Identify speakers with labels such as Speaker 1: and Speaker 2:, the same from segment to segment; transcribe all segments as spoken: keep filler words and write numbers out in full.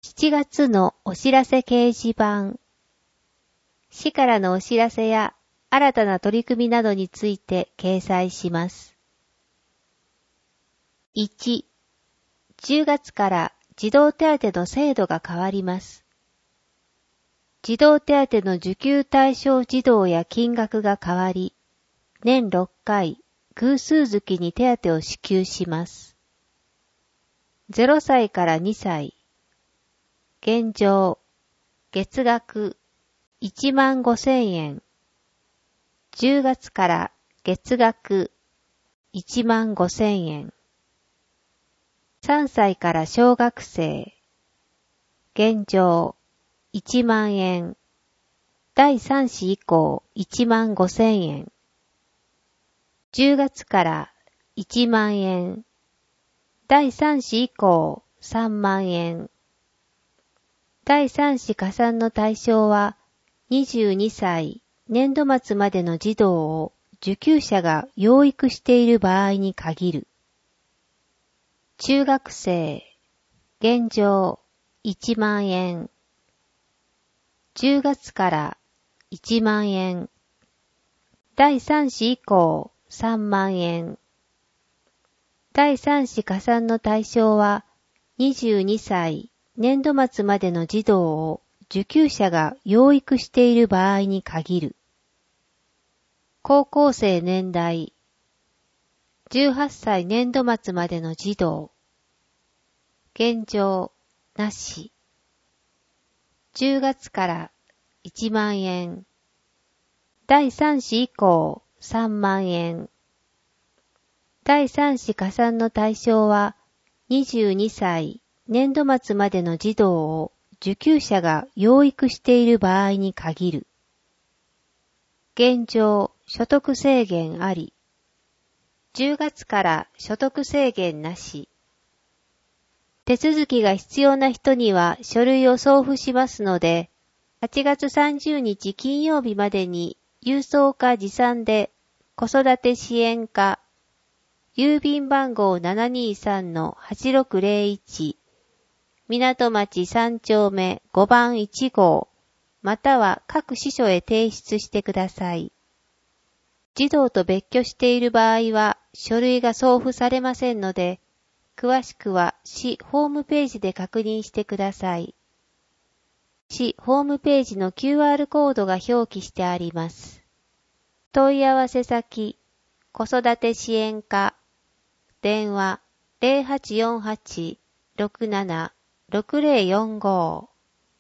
Speaker 1: しちがつのお知らせ掲示板。市からのお知らせや新たな取り組みなどについて掲載します。いち、じゅうがつから児童手当の制度が変わります。児童手当の受給対象児童や金額が変わり、年ろっかい偶数月に手当を支給します。ゼロさいからにさい、現状、月額いちまんごせんえん。じゅうがつから月額いちまんごせんえん。さんさいから小学生、現状いちまんえん。だいさん子以降いちまんごせんえん。じゅうがつからいちまんえん。だいさん子以降さんまんえん。だいさん子加算の対象はにじゅうにさい年度末までの児童を受給者が養育している場合に限る。中学生、現状いちまんえん。じゅうがつからいちまんえん。だいさん子以降さんまんえん。だいさん子加算の対象はにじゅうにさい年度末までの児童を受給者が養育している場合に限る。高校生年代、じゅうはっさい年度末までの児童、現状なし。じゅうがつからいちまんえん。だいさん子以降さんまんえん。だいさん子加算の対象はにじゅうにさい年度末までの児童を受給者が養育している場合に限る。現状、所得制限あり。じゅうがつから所得制限なし。手続きが必要な人には書類を送付しますので、はちがつさんじゅうにち金曜日までに郵送か持参で子育て支援課、郵便番号 ななにさんのはちろくぜろいち、港町さん丁目ごばんいち号、または各支所へ提出してください。児童と別居している場合は書類が送付されませんので、詳しくは市ホームページで確認してください。市ホームページの キューアール コードが表記してあります。問い合わせ先、子育て支援課、電話 ゼロはちよんはち ろくなな ろくぜろよんご。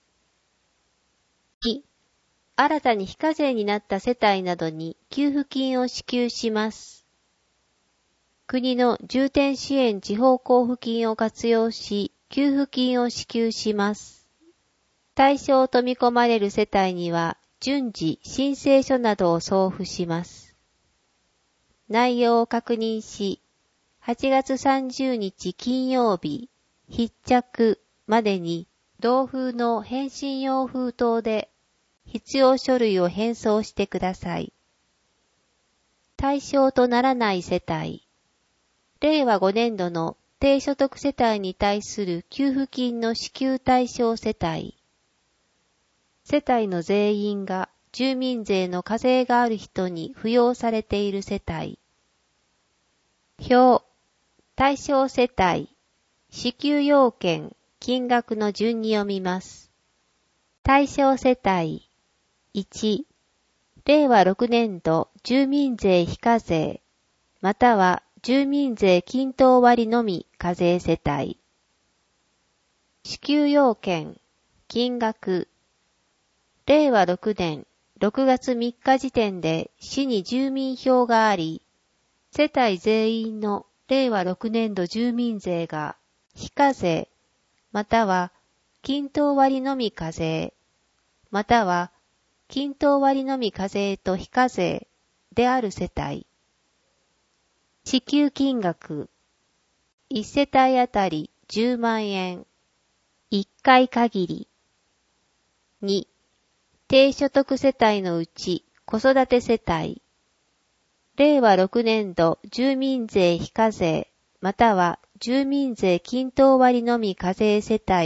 Speaker 1: に、新たに非課税になった世帯などに給付金を支給します。国の重点支援地方交付金を活用し、給付金を支給します。対象と見込まれる世帯には順次申請書などを送付します。内容を確認し、はちがつさんじゅうにち金曜日、必着までに同封の返信用封筒で必要書類を返送してください。対象とならない世帯、れいわごねんどの低所得世帯に対する給付金の支給対象世帯、世帯の全員が住民税の課税がある人に扶養されている世帯、表、対象世帯、支給要件、金額の順に読みます。対象世帯、いち、れいわろくねんど住民税非課税、または住民税均等割のみ課税世帯。支給要件、金額、れいわろくねんろくがつみっか時点で市に住民票があり、世帯全員のれいわろくねんど住民税が非課税、または均等割のみ課税、または均等割のみ課税と非課税である世帯。支給金額、いち世帯あたりじゅうまんえん、いっかい限り。に、低所得世帯のうち子育て世帯。れいわろくねんど住民税非課税、または住民税均等割のみ課税世帯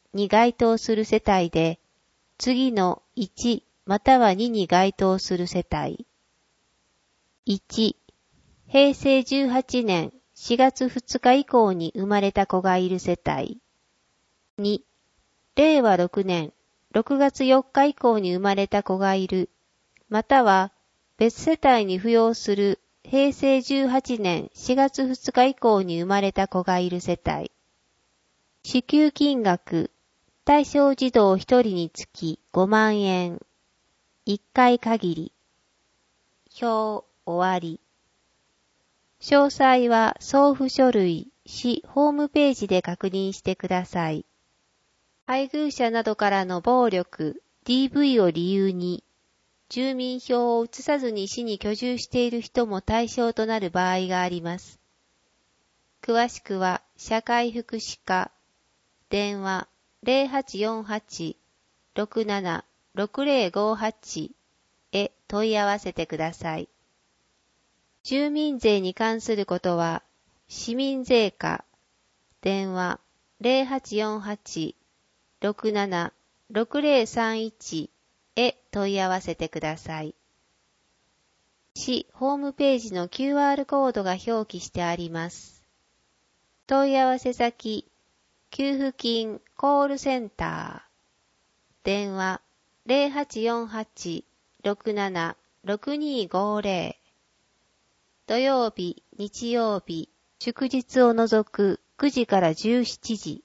Speaker 1: に該当する世帯で、次のいちまたはにに該当する世帯。いち、へいせいじゅうはちねんしがつふつか以降に生まれた子がいる世帯。に、れいわろくねんろくがつよっか以降に生まれた子がいる、または別世帯に扶養するへいせいじゅうはちねんしがつふつか以降に生まれた子がいる世帯。支給金額、対象児童ひとりにつきごまんえん。いっかい限り。表終わり。詳細は送付書類、市ホームページで確認してください。配偶者などからの暴力、ディーブイ を理由に、住民票を移さずに市に居住している人も対象となる場合があります。詳しくは、社会福祉課、電話 ゼロはちよんはち ろくなな ろくゼロごはち へ問い合わせてください。住民税に関することは、市民税課、電話 ゼロはちよんはち ろくなな ろくゼロさんいち へ問い合わせてください。市ホームページの キューアール コードが表記してあります。問い合わせ先、給付金コールセンター、電話 ゼロはちよんはち ろくなな ろくにごゼロ、土曜日、日曜日、祝日を除くくじからじゅうしちじ。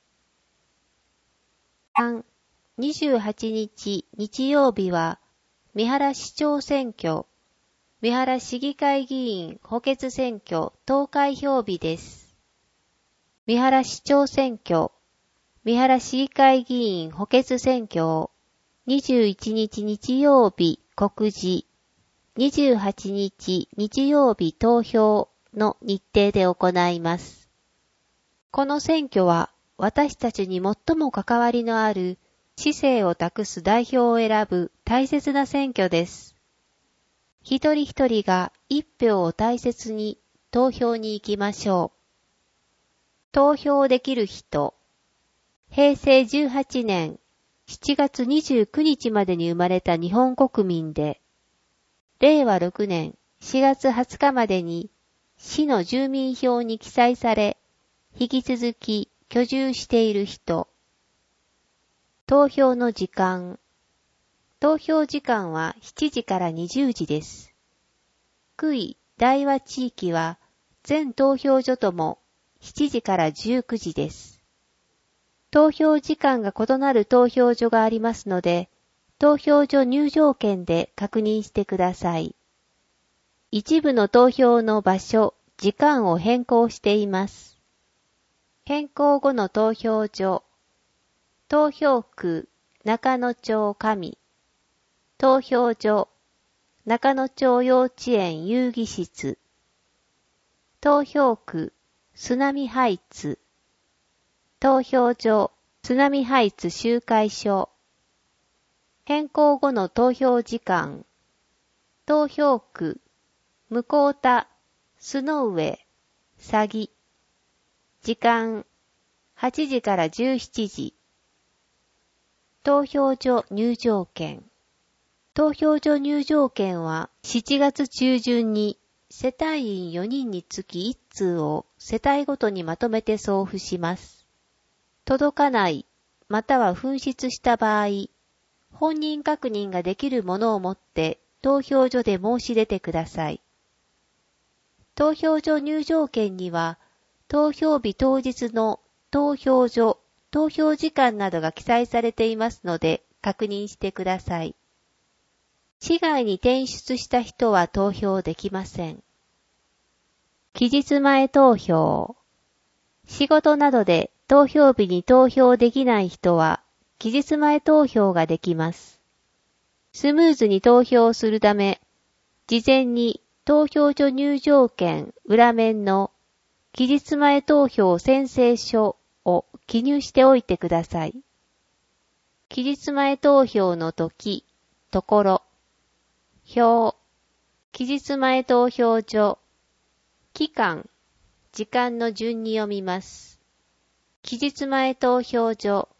Speaker 1: さん、にじゅうはちにち日曜日は、三原市長選挙、三原市議会議員補欠選挙投開票日です。三原市長選挙、三原市議会議員補欠選挙をにじゅういちにち日曜日告示、にじゅうはちにち日曜日投票の日程で行います。この選挙は私たちに最も関わりのある市政を託す代表を選ぶ大切な選挙です。一人一人が一票を大切に投票に行きましょう。投票できる人、へいせいじゅうはちねんしちがつにじゅうくにちまでに生まれた日本国民で、れいわろくねんしがつはつかまでに市の住民票に記載され、引き続き居住している人。投票の時間。投票時間はしちじからにじゅうじです。区域、大和地域は全投票所ともしちじからじゅうくじです。投票時間が異なる投票所がありますので、投票所入場券で確認してください。一部の投票の場所、時間を変更しています。変更後の投票所、投票区、中野町上、投票所、中野町幼稚園遊戯室、投票区、須波ハイツ、投票所、須波ハイツ集会所、変更後の投票時間、投票区、向田、須上、佐木、時間、はちじからじゅうしちじ、投票所入場券。投票所入場券はしちがつちゅうじゅんに世帯員よにんにつきいっつうを世帯ごとにまとめて送付します。届かない、または紛失した場合、本人確認ができるものを持って投票所で申し出てください。投票所入場券には、投票日当日の投票所、投票時間などが記載されていますので確認してください。市外に転出した人は投票できません。期日前投票。仕事などで投票日に投票できない人は、期日前投票ができます。スムーズに投票するため、事前に投票所入場券裏面の期日前投票宣誓書を記入しておいてください。期日前投票の時、ところ、表、期日前投票所、期間、時間の順に読みます。期日前投票所、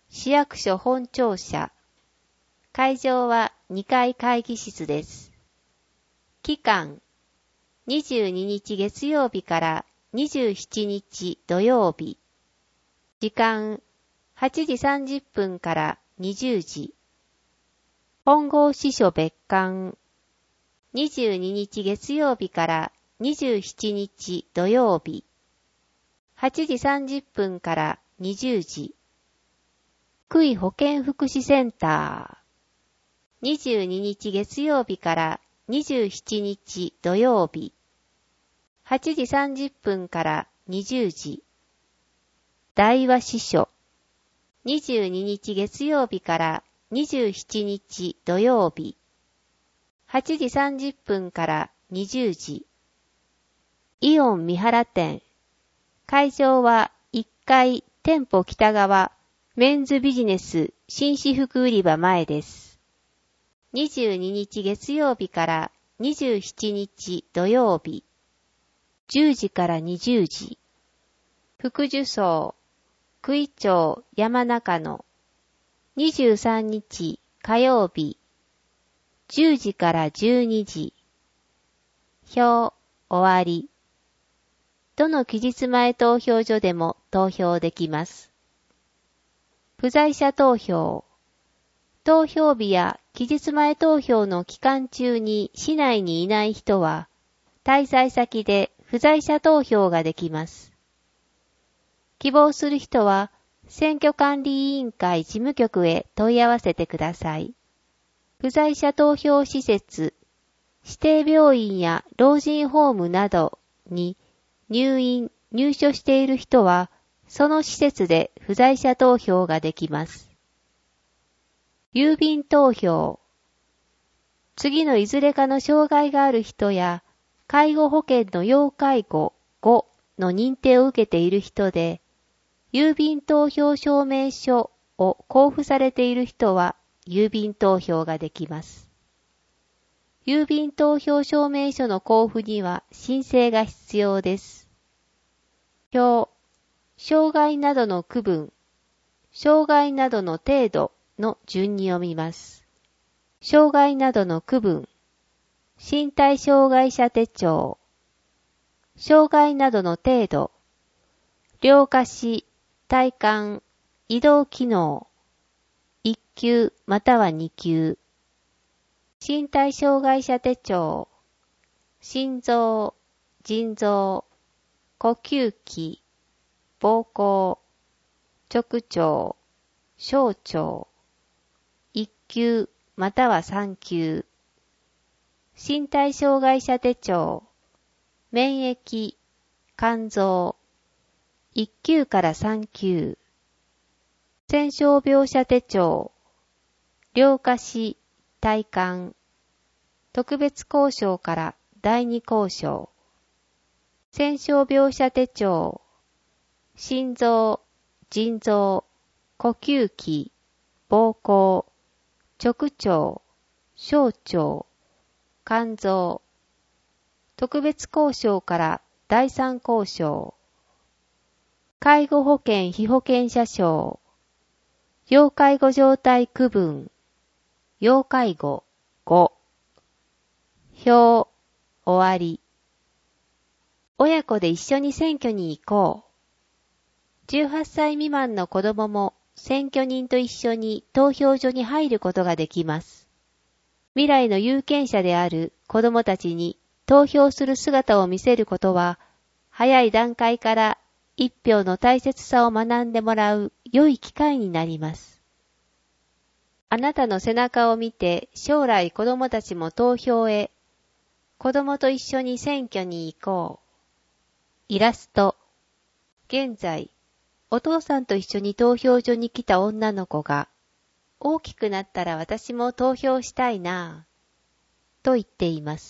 Speaker 1: 市役所本庁舎。会場はにかい会議室です。期間、にじゅうににち月曜日からにじゅうしちにち土曜日。時間、はちじさんじゅっぷんからにじゅうじ。本郷支所別館。にじゅうににち月曜日からにじゅうしちにち土曜日。はちじさんじゅっぷんからにじゅうじ。福井保健福祉センター。にじゅうににち月曜日からにじゅうしちにち土曜日。はちじさんじゅっぷんからにじゅうじ。大和支所。にじゅうににち月曜日からにじゅうしちにち土曜日。はちじさんじゅっぷんからにじゅうじ。イオン三原店。会場はいっかい店舗北側メンズビジネス紳士服売り場前です。にじゅうににち月曜日からにじゅうしちにち土曜日。じゅうじからにじゅうじ。副受層。九井町山中野。にじゅうさんにち火曜日。じゅうじからじゅうにじ。票、終わり。どの期日前投票所でも投票できます。不在者投票。投票日や期日前投票の期間中に市内にいない人は、滞在先で不在者投票ができます。希望する人は、選挙管理委員会事務局へ問い合わせてください。不在者投票施設、指定病院や老人ホームなどに入院・入所している人は、その施設で不在者投票ができます。郵便投票。次のいずれかの障害がある人や、介護保険の要介護ごの認定を受けている人で、郵便投票証明書を交付されている人は郵便投票ができます。郵便投票証明書の交付には申請が必要です。表、障害などの区分、障害などの程度の順に読みます。障害などの区分、身体障害者手帳、障害などの程度、両下肢、体幹、移動機能、いっきゅうまたはにきゅう、身体障害者手帳、心臓、腎臓、呼吸器、膀胱、直腸、小腸、いっきゅうまたはさんきゅう、身体障害者手帳、免疫、肝臓、いっきゅうからさんきゅう、戦傷病者手帳、両下肢、体幹、特別交渉からだいに交渉、戦傷病者手帳、心臓、腎臓、呼吸器、膀胱、直腸、小腸、肝臓、特別交渉からだいさん交渉、介護保険被保険者証、要介護状態区分、要介護ご、票、終わり。親子で一緒に選挙に行こう。じゅうはっさい未満の子供も選挙人と一緒に投票所に入ることができます。未来の有権者である子供たちに投票する姿を見せることは、早い段階から一票の大切さを学んでもらう良い機会になります。あなたの背中を見て将来子供たちも投票へ、子供と一緒に選挙に行こう。イラスト。現在、お父さんと一緒に投票所に来た女の子が、大きくなったら私も投票したいなぁ、と言っています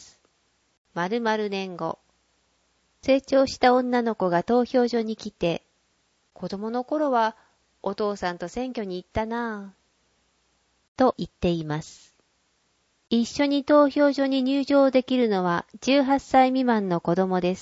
Speaker 1: 。〇〇年後。成長した女の子が投票所に来て、子供の頃はお父さんと選挙に行ったなぁ、と言っています。一緒に投票所に入場できるのはじゅうはっさい未満の子供です。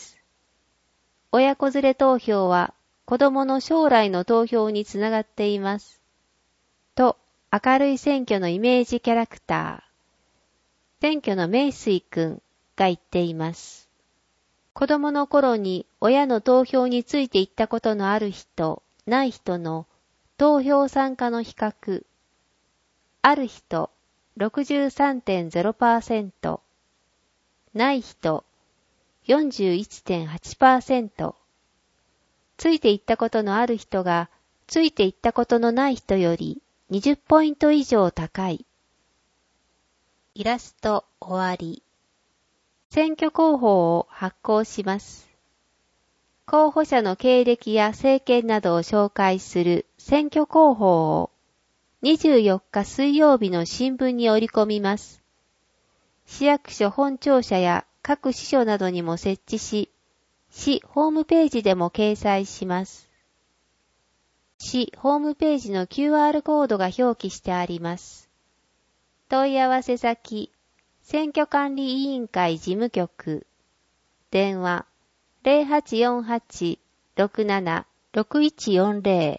Speaker 1: 親子連れ投票は子供の将来の投票につながっています。 と明るい選挙のイメージキャラクター、選挙の名水くんが言っています。子供の頃に親の投票についていったことのある人、ない人の投票参加の比較。ある人 ろくじゅうさんてんゼロパーセント、ない人 よんじゅういちてんはちパーセント、ついていったことのある人がついていったことのない人よりにじゅっポイント以上高い。イラスト終わり。選挙公報を発行します。候補者の経歴や政見などを紹介する選挙公報をにじゅうよっか水曜日の新聞に折り込みます。市役所本庁舎や各支所などにも設置し、市ホームページでも掲載します。市ホームページの キューアール コードが表記してあります。問い合わせ先、選挙管理委員会事務局、電話 ゼロはちよんはち ろくなな ろくいちよんゼ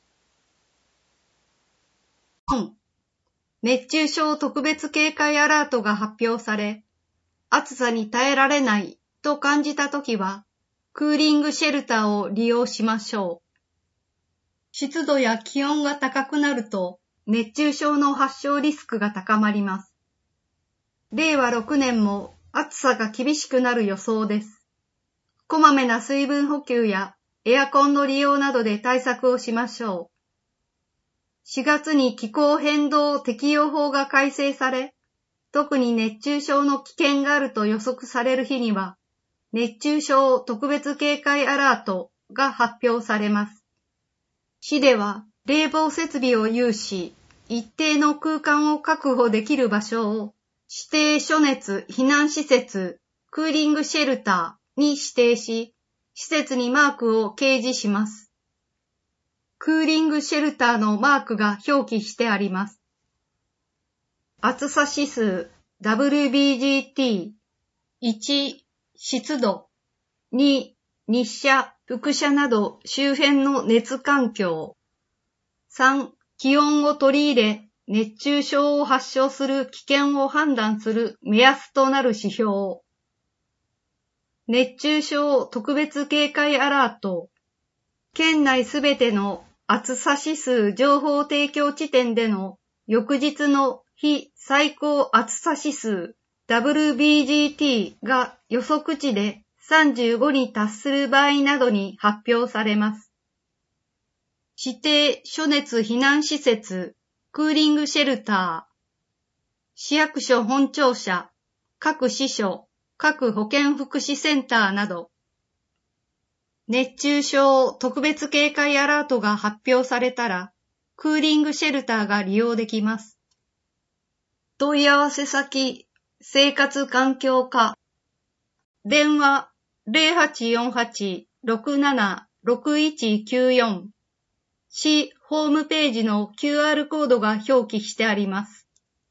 Speaker 2: ロ。本熱中症特別警戒アラートが発表され、暑さに耐えられないと感じたときは、クーリングシェルターを利用しましょう。湿度や気温が高くなると、熱中症の発症リスクが高まります。れいわろくねんも暑さが厳しくなる予想です。こまめな水分補給やエアコンの利用などで対策をしましょう。しがつに気候変動適用法が改正され、特に熱中症の危険があると予測される日には、熱中症特別警戒アラートが発表されます。市では冷房設備を有し、一定の空間を確保できる場所を指定暑熱避難施設、クーリングシェルターに指定し、施設にマークを掲示します。クーリングシェルターのマークが表記してあります。暑さ指数 ダブリュービージーティー、いち、湿度、に、日射、輻射など周辺の熱環境、さん、気温を取り入れ、熱中症を発症する危険を判断する目安となる指標、熱中症特別警戒アラート、県内すべての暑さ指数情報提供地点での翌日の非最高暑さ指数 ダブリュービージーティー が予測値でさんじゅうごに達する場合などに発表されます。指定暑熱避難施設、クーリングシェルター、市役所本庁舎、各支所、各保健福祉センターなど、熱中症特別警戒アラートが発表されたら、クーリングシェルターが利用できます。問い合わせ先、生活環境課、電話 ゼロはちよんはち ろくなな ろくいちきゅうよん、市ホームページの キューアール コードが表記してあります。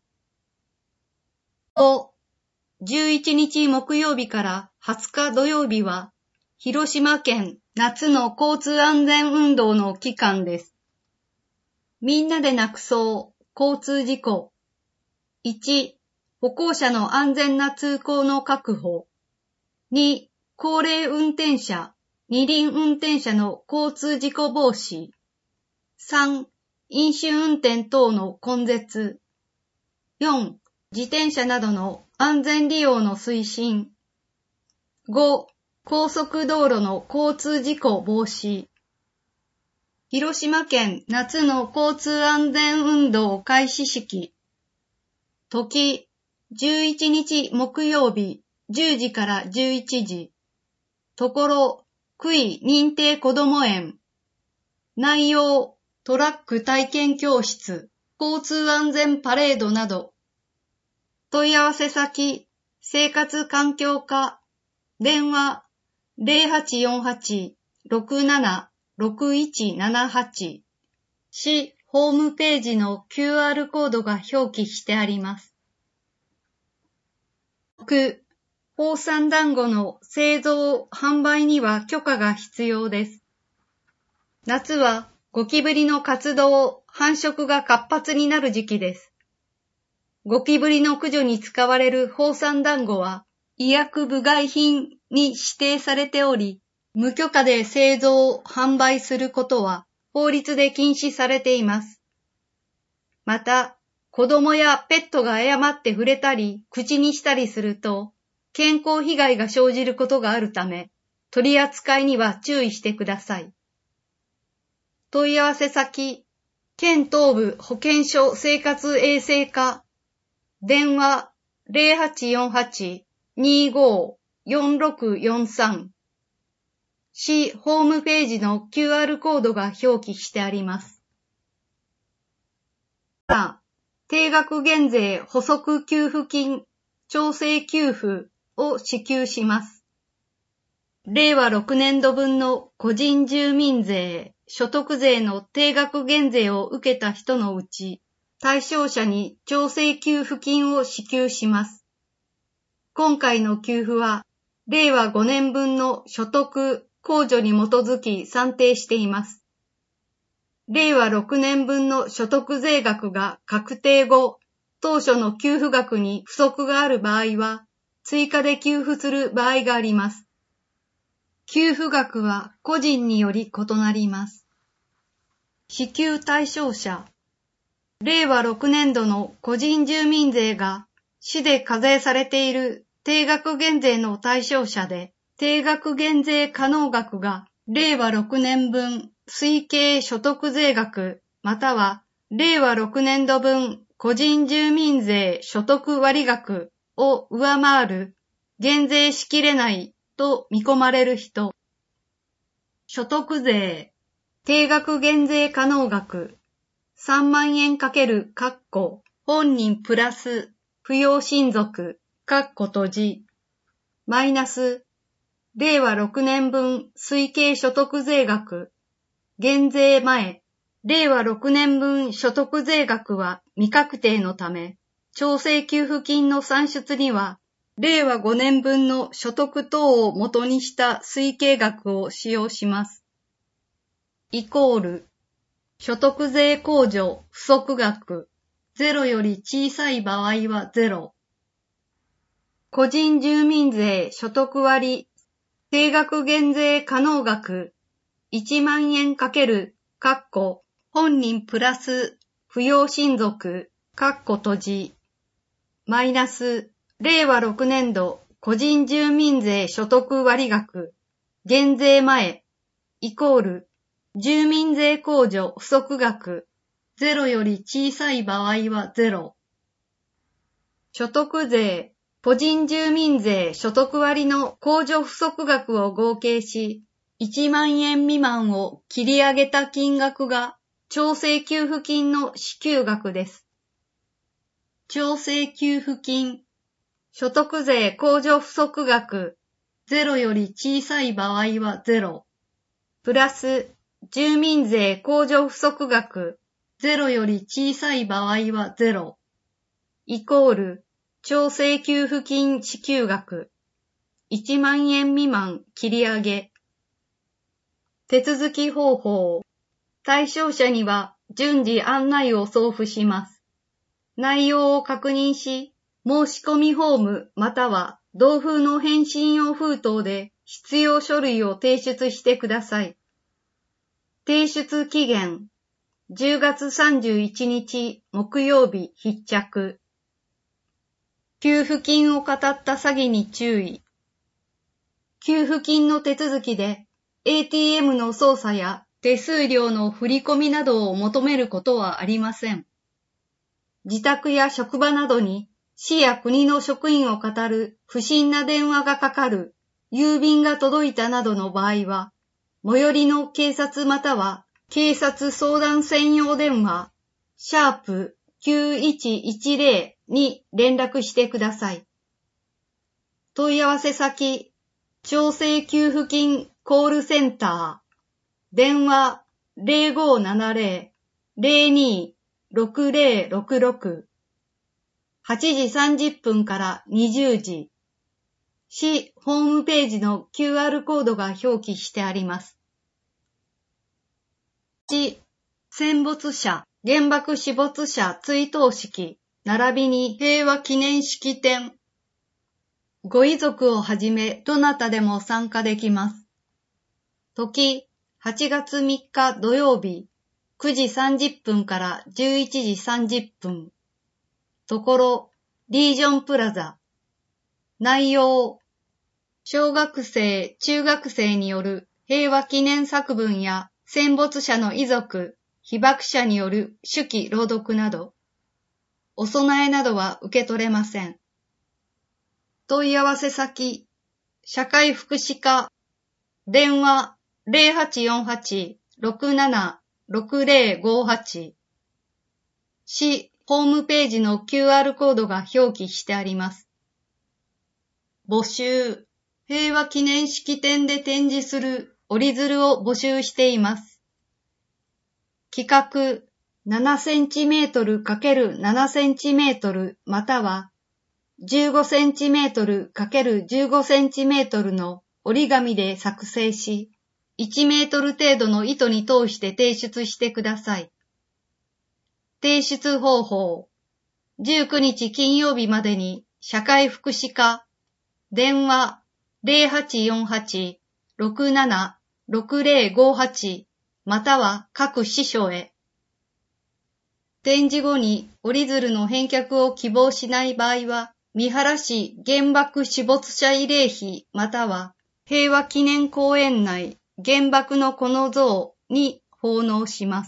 Speaker 2: ご、じゅういちにち木曜日からはつか土曜日は、広島県夏の交通安全運動の期間です。みんなでなくそう交通事故。いち、歩行者の安全な通行の確保。に、高齢運転者、二輪運転者の交通事故防止。さん、飲酒運転等の根絶。よん、自転車などの安全利用の推進。ご、高速道路の交通事故防止。広島県夏の交通安全運動開始式。時、じゅういちにち木曜日じゅうじからじゅういちじ。ところ、区域認定こども園。内容、トラック体験教室、交通安全パレードなど。問い合わせ先、生活環境課、電話、ゼロはちよんはち ろくなな ろくいちななはち、市ホームページの キューアール コードが表記してあります。ろく、宝山団子の製造・販売には許可が必要です。夏はゴキブリの活動、繁殖が活発になる時期です。ゴキブリの駆除に使われる放散団子は医薬部外品に指定されており、無許可で製造、販売することは法律で禁止されています。また、子供やペットが誤って触れたり、口にしたりすると、健康被害が生じることがあるため、取り扱いには注意してください。問い合わせ先、県東部保健所生活衛生課、電話 ゼロはちよんはち にーごー よんろくよんさん、市ホームページの キューアール コードが表記してあります。定額減税補足給付金調整給付を支給します。れいわろくねんどぶんの個人住民税、所得税の定額減税を受けた人のうち、対象者に調整給付金を支給します。今回の給付は、れいわごねんぶんの所得控除に基づき算定しています。れいわろくねんぶんの所得税額が確定後、当初の給付額に不足がある場合は、追加で給付する場合があります。給付額は個人により異なります。支給対象者。れいわろくねんどの個人住民税が市で課税されている定額減税の対象者で、定額減税可能額がれいわろくねんぶん推計所得税額またはれいわろくねんどぶん個人住民税所得割額を上回る減税しきれないと見込まれる人。所得税、定額減税可能額、さんまんえんかける括弧本人プラス扶養親族、括弧閉じ、マイナス、れいわろくねんぶん推計所得税額、減税前、れいわろくねんぶん所得税額は未確定のため、調整給付金の算出には、れいわごねんぶんの所得等を元にした推計額を使用します。イコール、所得税控除不足額、ゼロより小さい場合はゼロ。個人住民税所得割、定額減税可能額、いちまんえんかける、括弧、本人プラス、扶養親族、括弧閉じ、マイナス、れいわろくねんど個人住民税所得割額、減税前、イコール、住民税控除不足額、ゼロより小さい場合はゼロ。所得税、個人住民税所得割の控除不足額を合計し、いちまんえん未満を切り上げた金額が調整給付金の支給額です。調整給付金、所得税控除不足額、ゼロより小さい場合はゼロ。プラス、住民税控除不足額、ゼロより小さい場合はゼロ。イコール、調整給付金支給額、いちまんえん未満切り上げ。手続き方法。対象者には順次案内を送付します。内容を確認し、申し込みフォームまたは同封の返信用封筒で必要書類を提出してください。提出期限、じゅうがつさんじゅういちにち木曜日必着。給付金を語った詐欺に注意。給付金の手続きで エーティーエム の操作や手数料の振り込みなどを求めることはありません。自宅や職場などに市や国の職員を語る不審な電話がかかる、郵便が届いたなどの場合は、最寄りの警察または警察相談専用電話、シャープきゅういちいちゼロに連絡してください。問い合わせ先、調整給付金コールセンター、電話 ゼロごななゼロ ゼロに ろくゼロろくろく、はちじさんじゅっぷんからにじゅうじ、市ホームページの キューアール コードが表記してあります。 いち、戦没者、原爆死没者追悼式、並びに平和記念式典。ご遺族をはじめ、どなたでも参加できます。時、はちがつみっか土曜日、くじさんじゅっぷんからじゅういちじさんじゅっぷん。ところ、リージョンプラザ。内容、小学生、中学生による平和記念作文や戦没者の遺族、被爆者による手記朗読など、お供えなどは受け取れません。問い合わせ先、社会福祉課、電話 ゼロはちよんはち ろくなな ろくゼロごはち、市ホームページの キューアール コードが表記してあります。募集、平和記念式典で展示する折り鶴を募集しています。規格ななセンチメートルかけるななセンチメートルまたはじゅうごセンチメートルかけるじゅうごセンチメートルの折り紙で作成し、いちメートル程度の糸に通して提出してください。提出方法、じゅうくにち金曜日までに社会福祉課、電話 ゼロはちよんはち ろくなな ろくゼロごはちまたは各支所へ。展示後に折り鶴の返却を希望しない場合は、三原市原爆死没者慰霊碑または平和記念公園内原爆のこの像に奉納します。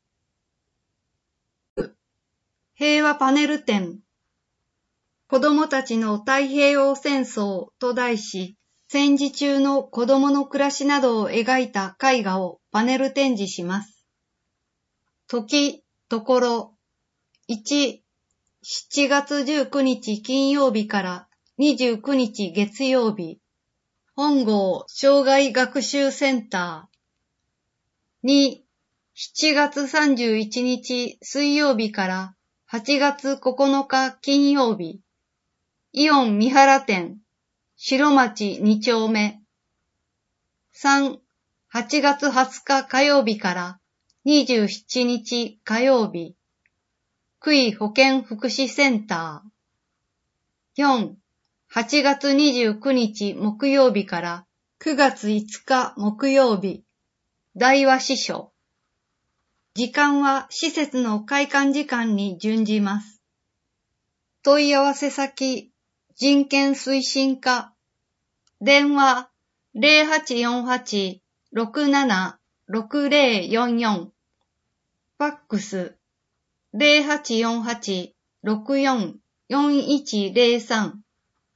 Speaker 2: 平和パネル展。子供たちの太平洋戦争と題し、戦時中の子供の暮らしなどを描いた絵画をパネル展示します。時、ところ、いち、しちがつじゅうくにち金曜日からにじゅうくにち月曜日、本郷障害学習センター。に、しちがつさんじゅういちにち水曜日からはちがつここのか金曜日、イオン三原店、白町にちょうめ。さん、はちがつはつか火曜日からにじゅうしちにち火曜日、区医保健福祉センター。よん、はちがつにじゅうくにち木曜日からくがついつか木曜日、大和支所。時間は施設の開館時間に準じます。問い合わせ先、人権推進課。電話 ゼロはちよんはち ろくなな ろくゼロよんよん。ファックスゼロはちよんはち ろくよん よんいちゼロさん。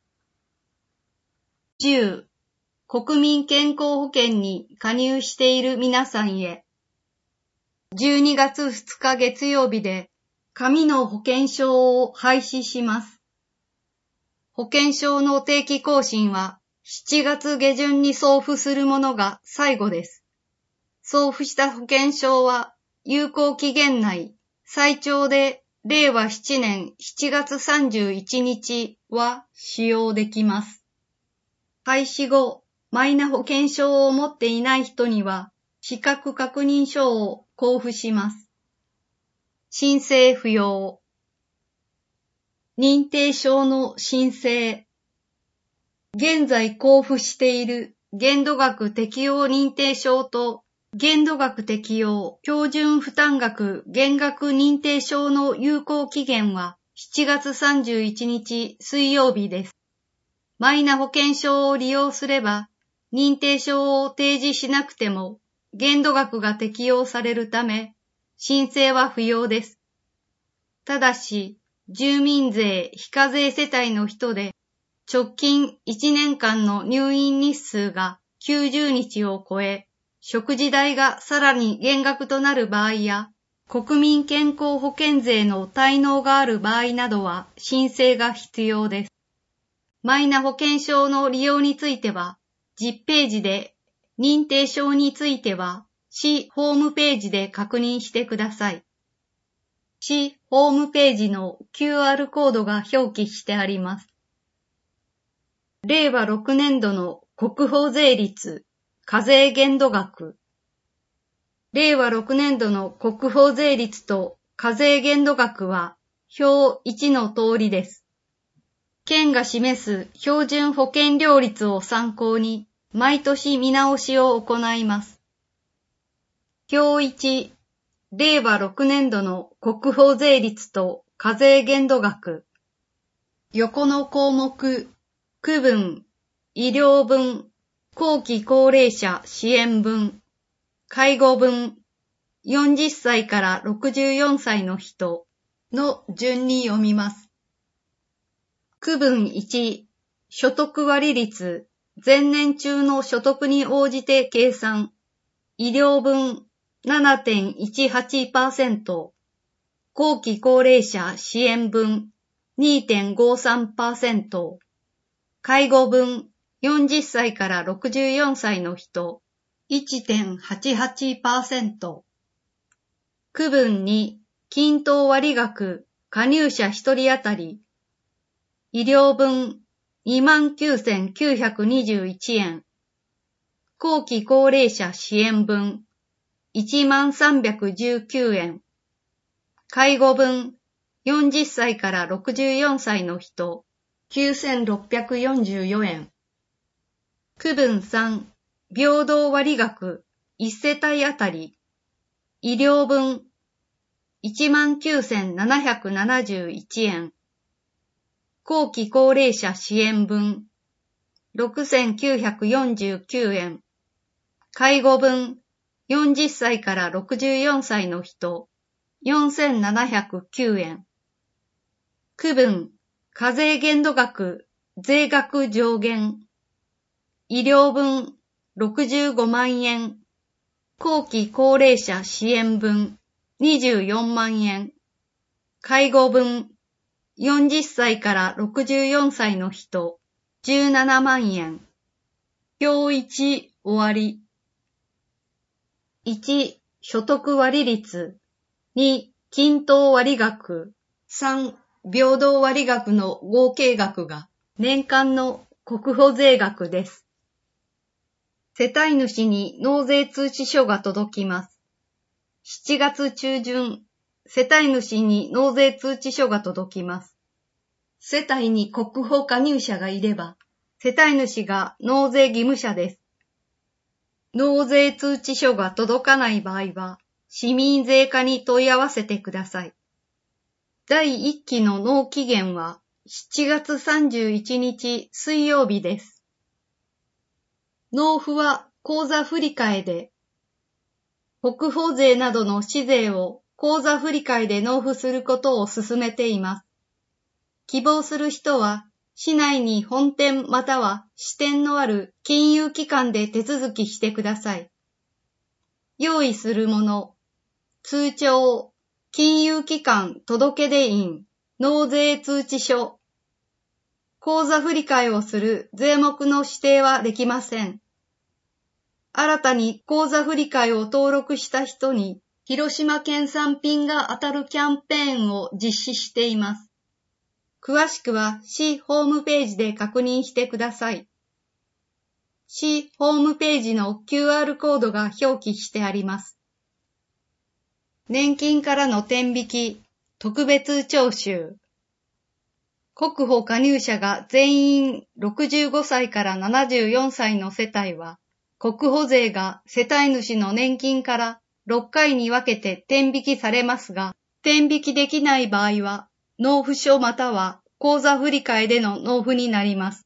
Speaker 2: じゅう、国民健康保険に加入している皆さんへ。じゅうにがつふつか月曜日で紙の保険証を廃止します。保険証の定期更新はしちがつげじゅんに送付するものが最後です。送付した保険証は有効期限内、最長でれいわなねんしちがつさんじゅういちにちは使用できます。廃止後、マイナ保険証を持っていない人には資格確認書を交付します。申請不要。認定証の申請。現在交付している限度額適用認定証と限度額適用標準負担額減額認定証の有効期限はしちがつさんじゅういちにち水曜日です。マイナ保険証を利用すれば認定証を提示しなくても限度額が適用されるため申請は不要です。ただし、住民税非課税世帯の人で直近いちねんかんの入院日数がきゅうじゅうにちを超え、食事代がさらに減額となる場合や、国民健康保険税の滞納がある場合などは申請が必要です。マイナ保険証の利用については、じゅっページで、認定証については、市ホームページで確認してください。市ホームページの キューアール コードが表記してあります。れいわろくねんどの国保税率、課税限度額。 れいわろくねんどの国保税率と課税限度額は表いちの通りです。県が示す標準保険料率を参考に毎年見直しを行います。表いち、れいわろくねんどの国保税率と課税限度額。横の項目、区分、医療分、後期高齢者支援分、介護分、よんじゅっさいからろくじゅうよんさいの人の順に読みます。区分いち、所得割率、前年中の所得に応じて計算、医療分 ななてんいちはちパーセント、後期高齢者支援分 にてんごさんパーセント、介護分よんじゅっさいからろくじゅうよんさいの人 いってんはちはちパーセント、区分に均等割額加入者ひとり当たり医療分 にまんきゅうせんきゅうひゃくにじゅういちえん、後期高齢者支援分 いちまんさんびゃくじゅうきゅうえん、介護分よんじゅっさいからろくじゅうよんさいの人きゅうせんろっぴゃくよんじゅうよえん、区分さん、平等割額いち世帯当たり医療分 いちまんきゅうせんななひゃくななじゅういちえん、後期高齢者支援分ろくせんきゅうひゃくよんじゅうきゅうえん、介護分よんじゅっさいからろくじゅうよんさいの人よんせんななひゃくきゅうえん、区分課税限度額税額上限、医療分ろくじゅうごまんえん、後期高齢者支援分にじゅうよんまんえん、介護分よんじゅっさいからろくじゅうよんさいの人じゅうななまんえん。表いち終わり。いち、所得割率。に、均等割額。さん、平等割額の合計額が年間の国保税額です。世帯主に納税通知書が届きます。しちがつ中旬、世帯主に納税通知書が届きます。世帯に国保加入者がいれば、世帯主が納税義務者です。納税通知書が届かない場合は、市民税課に問い合わせてください。だいいっきの納期限はしちがつさんじゅういちにち水曜日です。納付は口座振替で、国保税などの市税を口座振替で納付することを勧めています。希望する人は、市内に本店または支店のある金融機関で手続きしてください。用意するもの、通帳、金融機関届出印、納税通知書。口座振替をする税目の指定はできません。新たに口座振替を登録した人に、広島県産品が当たるキャンペーンを実施しています。詳しくは市ホームページで確認してください。市ホームページの キューアール コードが表記してあります。年金からの天引き、特別徴収。国保加入者が全員ろくじゅうごさいからななじゅうよんさいの世帯は、国保税が世帯主の年金からろっかいに分けて天引きされますが、天引きできない場合は、納付書または口座振替での納付になります。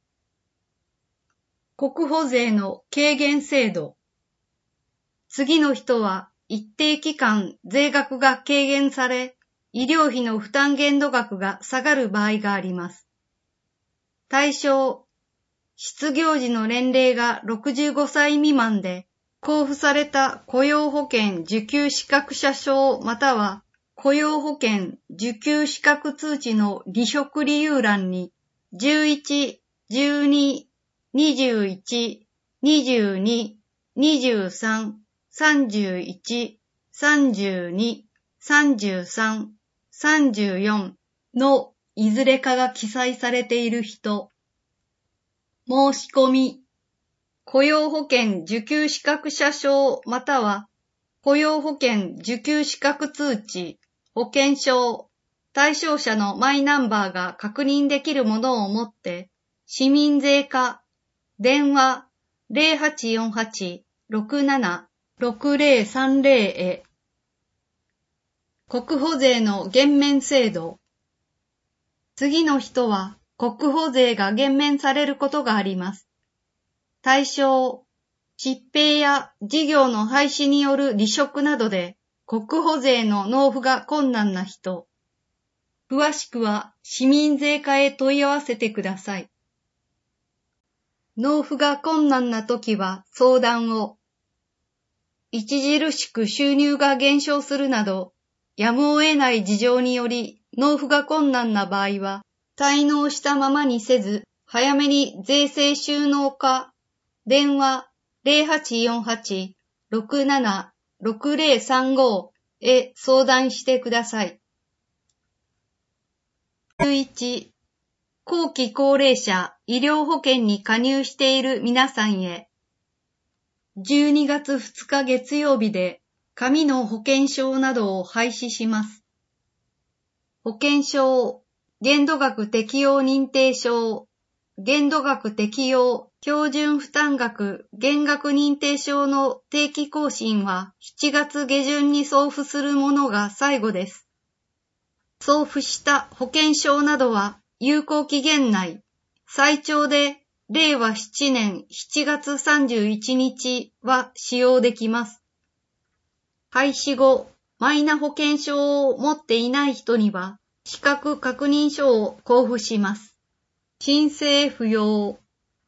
Speaker 2: 国保税の軽減制度。次の人は一定期間税額が軽減され、医療費の負担限度額が下がる場合があります。対象、失業時の年齢がろくじゅうごさい未満で、交付された雇用保険受給資格者証または雇用保険受給資格通知の離職理由欄にじゅういち、じゅうに、にじゅういち、にじゅうに、にじゅうさん、さんじゅういち、さんじゅうに、さんじゅうさん、さんじゅうよんのいずれかが記載されている人。申し込み。雇用保険受給資格者証または雇用保険受給資格通知、保険証、対象者のマイナンバーが確認できるものをもって、市民税課、電話 ゼロはちよんはち ろくなな ろくゼロさんゼロ へ。国保税の減免制度。次の人は国保税が減免されることがあります。対象、疾病や事業の廃止による離職などで国保税の納付が困難な人。詳しくは市民税課へ問い合わせてください。納付が困難なときは相談を。著しく収入が減少するなど、やむを得ない事情により納付が困難な場合は、滞納したままにせず、早めに税制収納課、電話 ゼロはちよんはち ろくなな ろくゼロさんご へ相談してください。じゅういち、後期高齢者医療保険に加入している皆さんへ。じゅうにがつふつか月曜日で紙の保険証などを廃止します。保険証、限度額適用認定証、限度額適用標準負担額減額認定証の定期更新はしちがつげじゅんに送付するものが最後です。送付した保険証などは有効期限内、最長でれいわななねんしちがつさんじゅういちにちは使用できます。廃止後、マイナ保険証を持っていない人には、資格確認書を交付します。申請不要。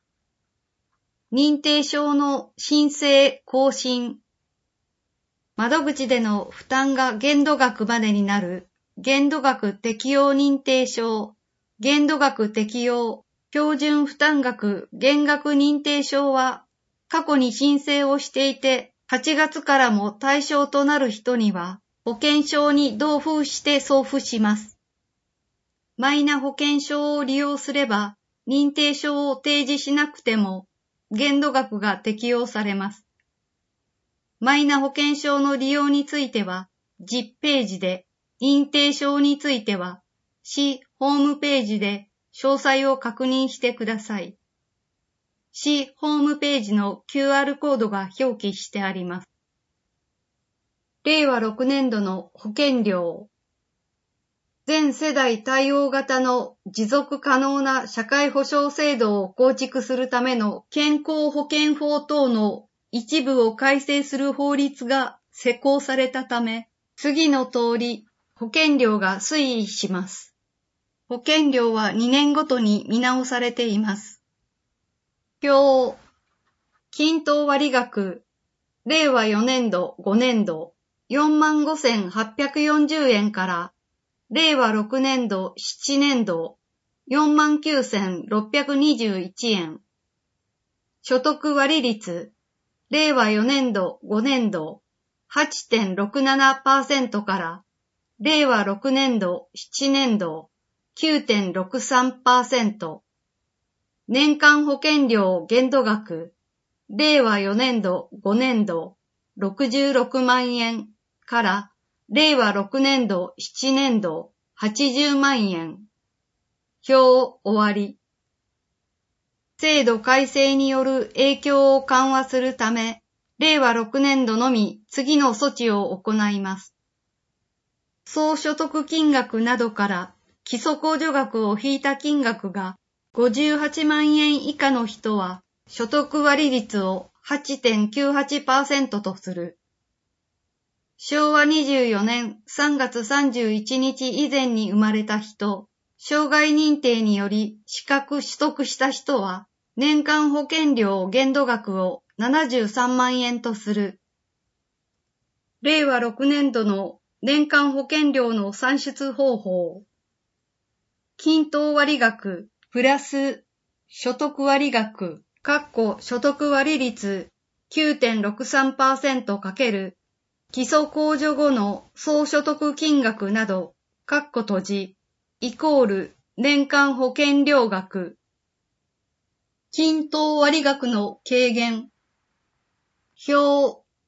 Speaker 2: 認定証の申請更新。窓口での負担が限度額までになる限度額適用認定証、限度額適用標準負担額減額認定証は過去に申請をしていてはちがつからも対象となる人には保険証に同封して送付します。マイナ保険証を利用すれば認定証を提示しなくても限度額が適用されます。マイナ保険証の利用についてはじゅっページで、認定証については市ホームページで詳細を確認してください。市ホームページの キューアール コードが表記してあります。れいわろくねんどの保険料。全世代対応型の持続可能な社会保障制度を構築するための健康保険法等の一部を改正する法律が施行されたため、次の通り保険料が推移します。保険料はにねんごとに見直されています。表、均等割額、れいわよねんどごねんどよんまんごせんはっぴゃくよんじゅうえんから、れいわろくねんどしちねんどよんまんきゅうせんろっぴゃくにじゅういちえん。所得割率、れいわよねんどごねんど はちてんろくななパーセント から、れいわろくねんどしちねんど きゅうてんろくさんパーセント。年間保険料限度額、れいわよねんどごねんどろくじゅうろくまんえんから、れいわろくねんどしちねんどはちじゅうまんえん。表終わり。制度改正による影響を緩和するため、れいわろくねんどのみ次の措置を行います。総所得金額などから基礎控除額を引いた金額がごじゅうはちまんえん以下の人は所得割率を はちてんきゅうはちパーセント とする。しょうわにじゅうよねんさんがつさんじゅういちにち以前に生まれた人、障害認定により資格取得した人は年間保険料限度額をななじゅうさんまんえんとする。れいわろくねんどの年間保険料の算出方法。均等割額プラス所得割額、括弧所得割率 きゅうてんろくさんパーセント かける基礎控除後の総所得金額など、括弧閉じ、イコール年間保険料額。均等割額の軽減。表、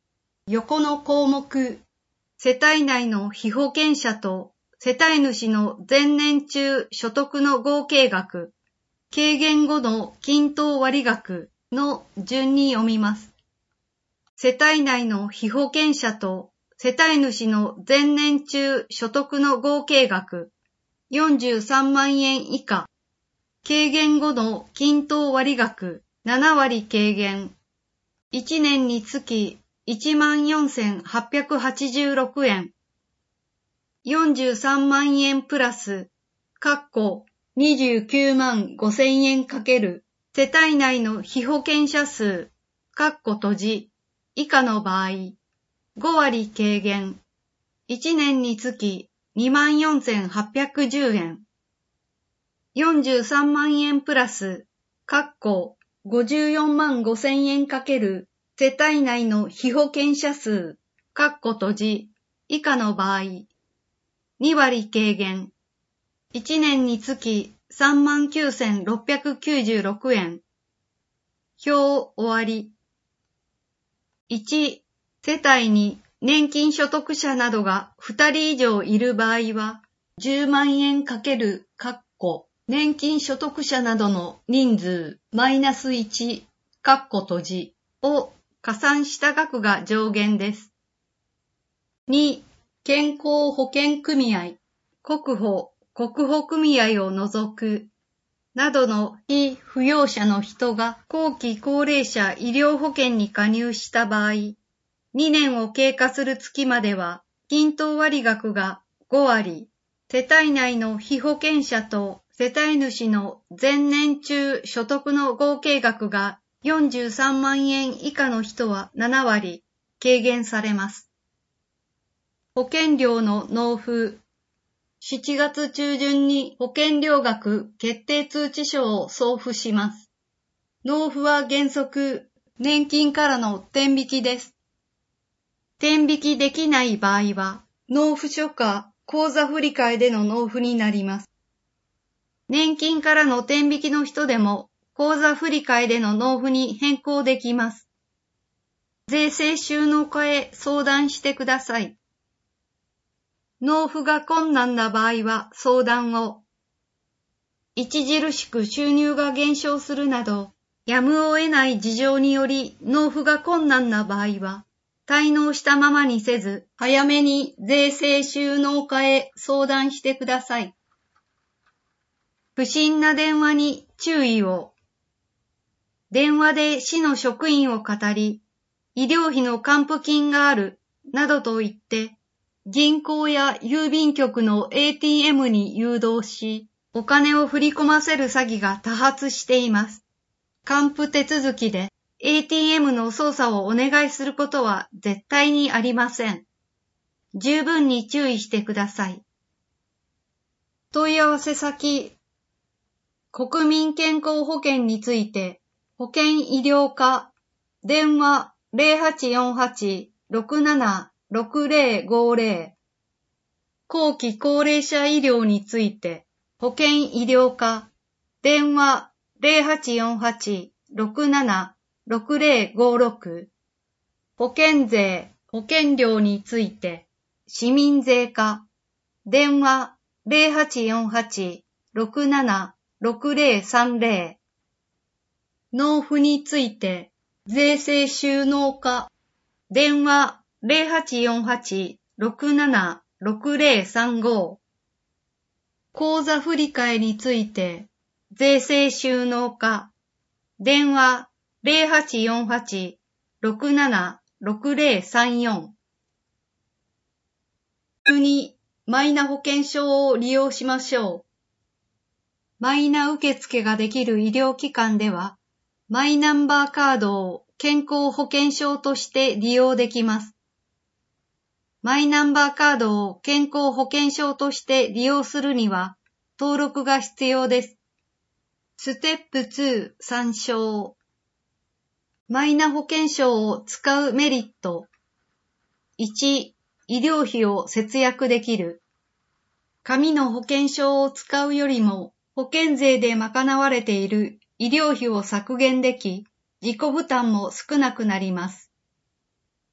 Speaker 2: 横の項目、世帯内の被保険者と世帯主の前年中所得の合計額、軽減後の均等割額の順に読みます。世帯内の被保険者と世帯主の前年中所得の合計額よんじゅうさんまんえん以下、軽減後の均等割額ななわり軽減、いちねんにつきいちまんよんせんはっぴゃくはちじゅうろくえん、よんじゅうさんまんえんプラス、括弧にじゅうきゅうまんごせんえんかける世帯内の被保険者数、括弧閉じ、以下の場合、ごわり軽減、いちねんにつきにまんよんせんはっぴゃくじゅうえん、よんじゅうさんまんえんプラス、括弧ごじゅうよんまんごせんえんかける世帯内の被保険者数、括弧閉じ、以下の場合、にわり軽減、いちねんにつきさんまんきゅうせんろっぴゃくきゅうじゅうろくえん。表終わり。いち、世帯に年金所得者などがふたり以上いる場合は、じゅうまんえんかける括弧年金所得者などの人数マイナスいち、括弧閉じを加算した額が上限です。に、健康保険組合、国保、国保組合を除く、などの被扶養者の人が後期高齢者医療保険に加入した場合、にねんを経過する月までは均等割額がごわり、世帯内の被保険者と世帯主の前年中所得の合計額がよんじゅうさんまんえん以下の人はななわり軽減されます。保険料の納付。しちがつ中旬に保険料額決定通知書を送付します。納付は原則、年金からの天引きです。天引きできない場合は、納付書か口座振替での納付になります。年金からの天引きの人でも、口座振替での納付に変更できます。税制収納課へ相談してください。納付が困難な場合は相談を。著しく収入が減少するなど、やむを得ない事情により納付が困難な場合は、滞納したままにせず、早めに税制収納課へ相談してください。不審な電話に注意を。電話で市の職員を語り、医療費の還付金がある、などと言って、銀行や郵便局の エーティーエム に誘導し、お金を振り込ませる詐欺が多発しています。還付手続きで エーティーエム の操作をお願いすることは絶対にありません。十分に注意してください。問い合わせ先、国民健康保険について、保険医療課、電話 ゼロはちよんはち ろくなな ろくゼロごゼロ。後期高齢者医療について、保険医療課、電話 ゼロはちよんはち ろくなな ろくゼロごろく。保険税、保険料について、市民税課、電話 ゼロはちよんはち ろくなな ろくゼロさんゼロ。納付について、税制収納課、電話ゼロはちよんはち ろくなな ろくゼロさんご。口座振替について、税制収納課、電話ゼロはちよんはち ろくなな ろくゼロさんよん。に、マイナ保険証を利用しましょう。マイナ受付ができる医療機関では、マイナンバーカードを健康保険証として利用できます。マイナンバーカードを健康保険証として利用するには、登録が必要です。ステップに参照。マイナ保険証を使うメリット。いち、医療費を節約できる。紙の保険証を使うよりも保険税で賄われている医療費を削減でき、自己負担も少なくなります。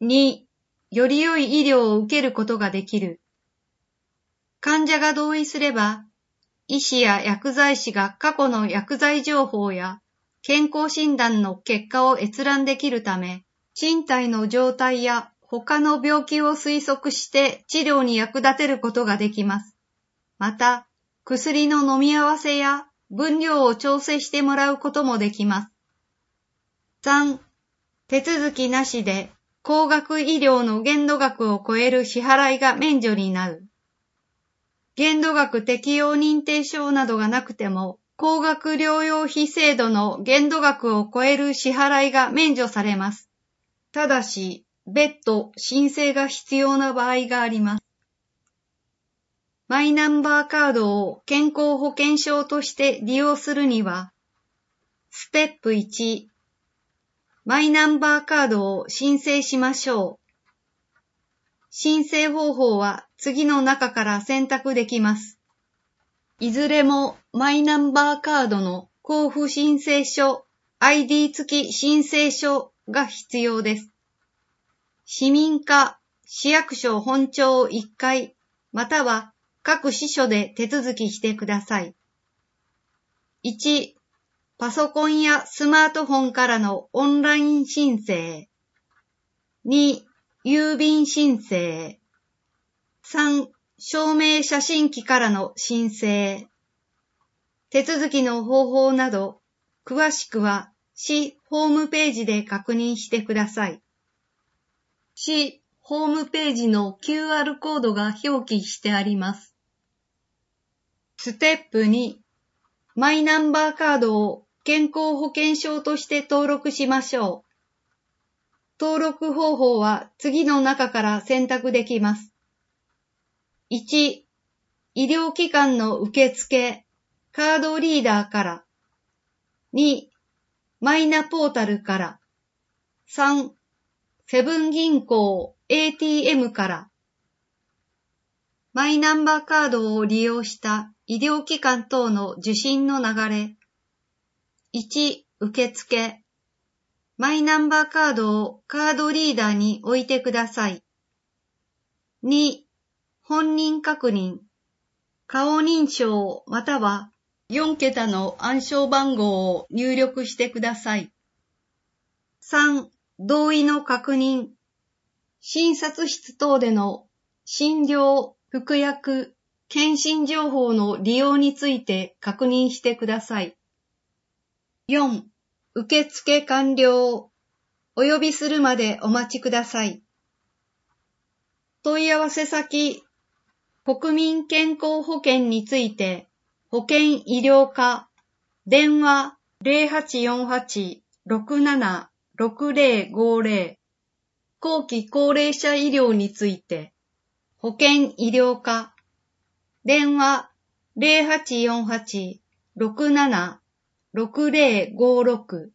Speaker 2: に、より良い医療を受けることができる。患者が同意すれば、医師や薬剤師が過去の薬剤情報や健康診断の結果を閲覧できるため、身体の状態や他の病気を推測して治療に役立てることができます。また、薬の飲み合わせや分量を調整してもらうこともできます。さん、手続きなしで高額医療の限度額を超える支払いが免除になる。限度額適用認定証などがなくても、高額療養費制度の限度額を超える支払いが免除されます。ただし、別途申請が必要な場合があります。マイナンバーカードを健康保険証として利用するには、ステップいち、マイナンバーカードを申請しましょう。申請方法は次の中から選択できます。いずれもマイナンバーカードの交付申請書、アイディー 付き申請書が必要です。市民課、市役所本庁いっかい、または各支所で手続きしてください。いち、パソコンやスマートフォンからのオンライン申請。に、郵便申請。さん、証明写真機からの申請。手続きの方法など、詳しくは市ホームページで確認してください。市ホームページの キューアール コードが表記してあります。ステップに、マイナンバーカードを健康保険証として登録しましょう。登録方法は次の中から選択できます。いち、医療機関の受付、カードリーダーから。に、マイナポータルから。さん、セブン銀行 エーティーエム から。マイナンバーカードを利用した医療機関等の受診の流れ。いち、受付。マイナンバーカードをカードリーダーに置いてください。に、本人確認。顔認証またはよんけたの暗証番号を入力してください。さん、同意の確認。診察室等での診療、服薬、検診情報の利用について確認してください。よん、受付完了。お呼びするまでお待ちください。問い合わせ先、国民健康保険について、保険医療課、電話 ゼロはちよんはち ろくなな ろくゼロごゼロ、後期高齢者医療について、保険医療課、電話 ゼロはちよんはち ろくなな ろくゼロごろく。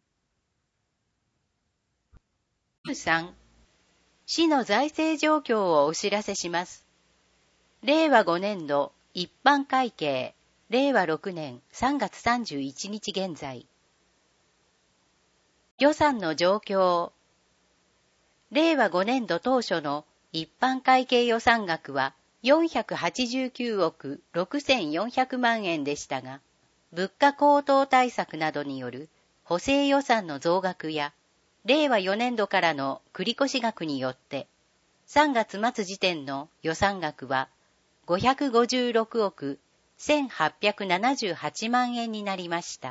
Speaker 3: さん、市の財政状況をお知らせします。れいわごねんど一般会計、れいわろくねんさんがつさんじゅういちにち現在。予算の状況。れいわごねんど当初の一般会計予算額はよんひゃくはちじゅうきゅうおくろくせんよんひゃくまんえんでしたが、物価高騰対策などによる補正予算の増額や、れいわよねんどからの繰越額によって、さんがつ末時点の予算額はごひゃくごじゅうろくおくせんはっぴゃくななじゅうはちまんえんになりました。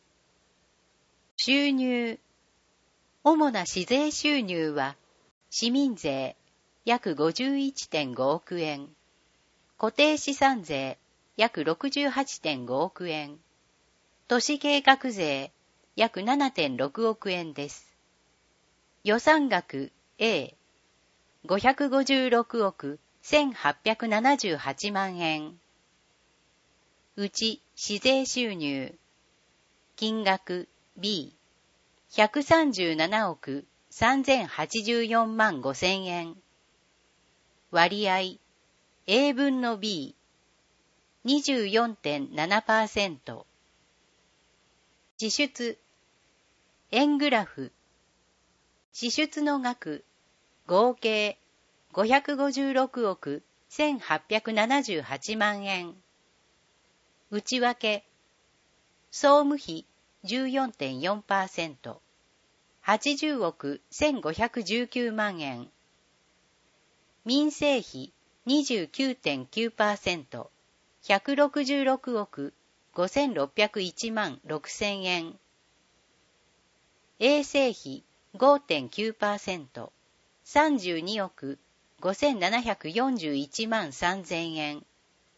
Speaker 3: 収入。主な市税収入は、市民税約 ごじゅういってんごおくえん、固定資産税約 ろくじゅうはってんごおくえん、都市計画税約 ななてんろくおくえんです。予算額 A、ごひゃくごじゅうろくおくせんはっぴゃくななじゅうはちまんえん。うち市税収入。金額 B、ひゃくさんじゅうななおくさんぜんはちじゅうよんまんごせんえん。割合 A 分の B、にじゅうよんてんななパーセント。支出。円グラフ。支出の額合計ごひゃくごじゅうろくおくせんはっぴゃくななじゅうはちまんえん。内訳、総務費 じゅうよんてんよんパーセント、はちじゅうおくせんごひゃくじゅうきゅうまんえん。民生費 にじゅうきゅうてんきゅうパーセント、ひゃくろくじゅうろくおくごせんろっぴゃくいちまんろくせんえん。衛生費 ごてんきゅうパーセント、さんじゅうにおくごせんななひゃくよんじゅういちまんさんぜんえん。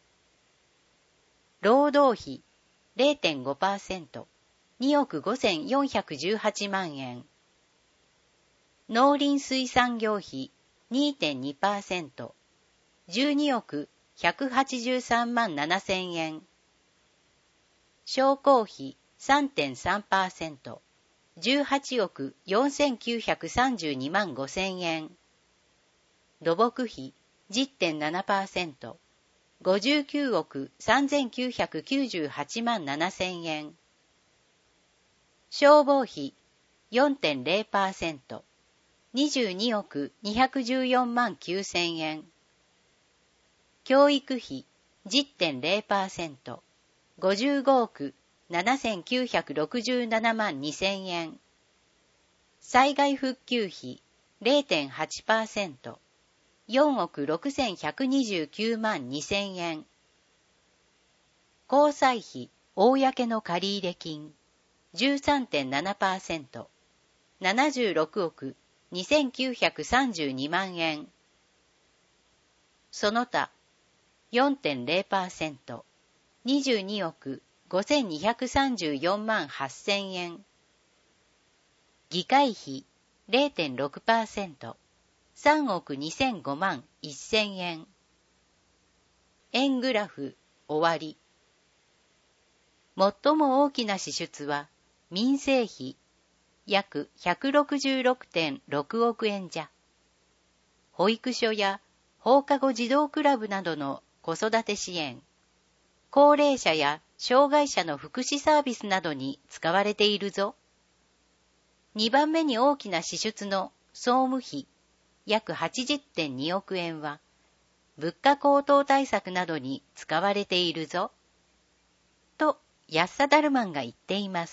Speaker 3: 労働費 れいてんごパーセント、におくごせんよんひゃくじゅうはちまんえん。農林水産業費 にてんにパーセント、じゅうにおくひゃくはちじゅうさんまんななせんえん。商工費 さんてんさんパーセント、じゅうはちおくよんせんきゅうひゃくさんじゅうにまんごせんえん。土木費 じゅってんななパーセント、ごじゅうきゅうおくさんぜんきゅうひゃくきゅうじゅうはちまんななせんえん。消防費 よんてんれいパーセント、にじゅうにおくにひゃくじゅうよんまんきゅうせんえん。教育費 じゅってんれいパーセント、ごじゅうごおくななせんきゅうひゃくろくじゅうななまんにせんえん。災害復旧費 れいてんはちパーセント、よんおくろくせんひゃくにじゅうきゅうまんにせんえん。交際費、公の借入金 じゅうさんてんななパーセント、ななじゅうろくおくにせんきゅうひゃくさんじゅうにまんえん。その他 よんてんれいパーセント、にじゅうにおくごせんにひゃくさんじゅうよんまんはっせんえん。議会費 れいてんろくパーセント、さんおくにせんごまんせんえん。円グラフ終わり。最も大きな支出は民生費約 ひゃくろくじゅうろくてんろくおくえんじゃ。保育所や放課後児童クラブなどの子育て支援、高齢者や障害者の福祉サービスなどに使われているぞ。にばんめに大きな支出の総務費約 はちじゅってんにおくえんは物価高騰対策などに使われているぞ。とヤッサ・ダルマンが言っています。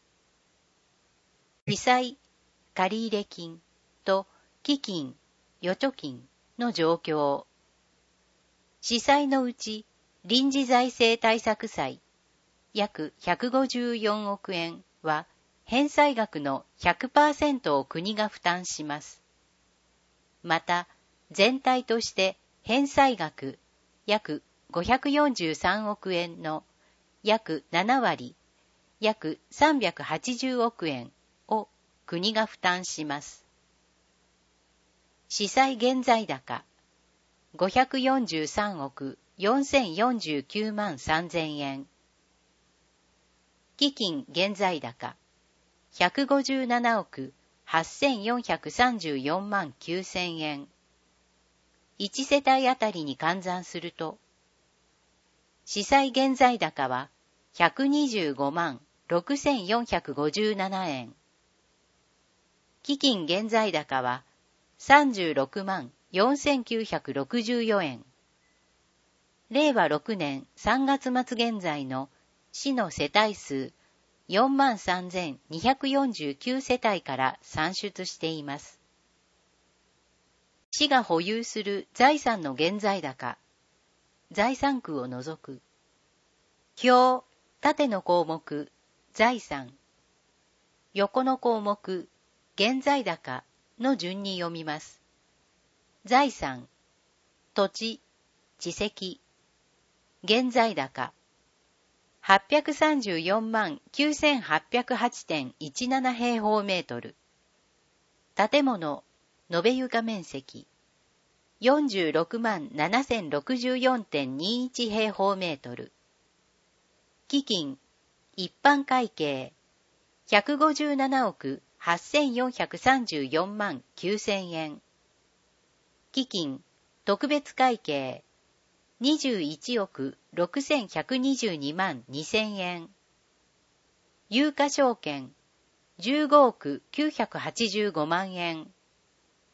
Speaker 3: 負債、借入金と基金、預貯金の状況。負債のうち臨時財政対策債約ひゃくごじゅうよんおくえんは返済額の ひゃくパーセント を国が負担します。また、全体として返済額約ごひゃくよんじゅうさんおくえんの約ななわり、約さんびゃくはちじゅうおくえんを国が負担します。負債現在高ごひゃくよんじゅうさんおくよんせんよんじゅうきゅうまんさんぜんえん。基金現在高ひゃくごじゅうななおくはっせんよんひゃくさんじゅうよんまんきゅうせんえん。いち世帯あたりに換算すると、負債現在高はひゃくにじゅうごまんろくせんよんひゃくごじゅうななえん。基金現在高はさんじゅうろくまんよんせんきゅうひゃくろくじゅうよえん。れいわろくねんさんがつ末現在の市の世帯数よんまんさんぜんにひゃくよんじゅうきゅう世帯から算出しています。市が保有する財産の現在高、財産区を除く。表、縦の項目、財産。横の項目、現在高の順に読みます。財産、土地、地籍。現在高、はっぴゃくさんじゅうよんまんきゅうせんはっぴゃくはちてんいちなな平方メートル。建物、延べ床面積、よんじゅうろくまんななせんろくじゅうよんてんにいち平方メートル。基金、一般会計、ひゃくごじゅうななおくはっせんよんひゃくさんじゅうよんまんきゅうせんえん。基金、特別会計、にじゅういちおくろくせんひゃくにじゅうにまんにせんえん。有価証券、じゅうごおくきゅうひゃくはちじゅうごまんえん。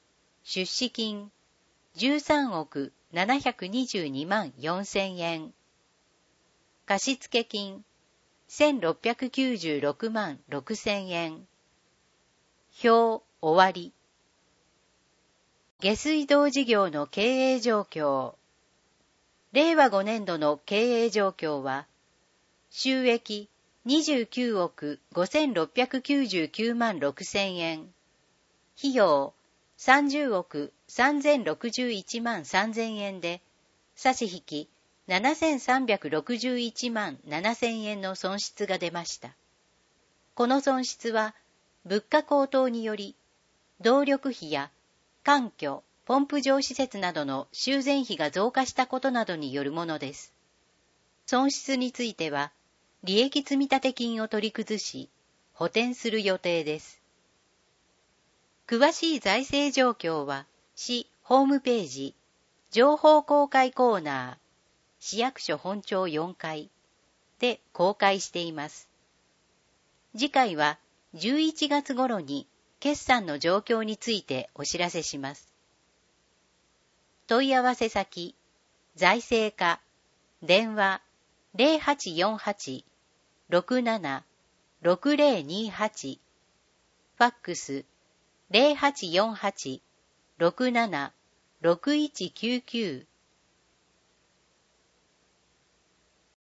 Speaker 3: 出資金じゅうさんおくななひゃくにじゅうにまんよんせんえん。貸付金せんろっぴゃくきゅうじゅうろくまんろくせんえん。表終わり。下水道事業の経営状況。れいわごねんどの経営状況は、収益にじゅうきゅうおくごせんろっぴゃくきゅうじゅうきゅうまんろくせんえん。費用さんじゅうおくさんぜんろくじゅういちまんさんぜんえんで、差し引きななせんさんびゃくろくじゅういちまんななせんえんの損失が出ました。この損失は、物価高騰により、動力費や環境、ポンプ場施設などの修繕費が増加したことなどによるものです。損失については、利益積立金を取り崩し、補填する予定です。詳しい財政状況は、市ホームページ、情報公開コーナー、市役所本庁よんかいで公開しています。次回はじゅういちがつ頃に決算の状況についてお知らせします。問い合わせ先、財政課、電話 ゼロはちよんはち ろくなな ろくゼロにはち、ファックスゼロはちよんはち ろくなな ろくいちきゅうきゅう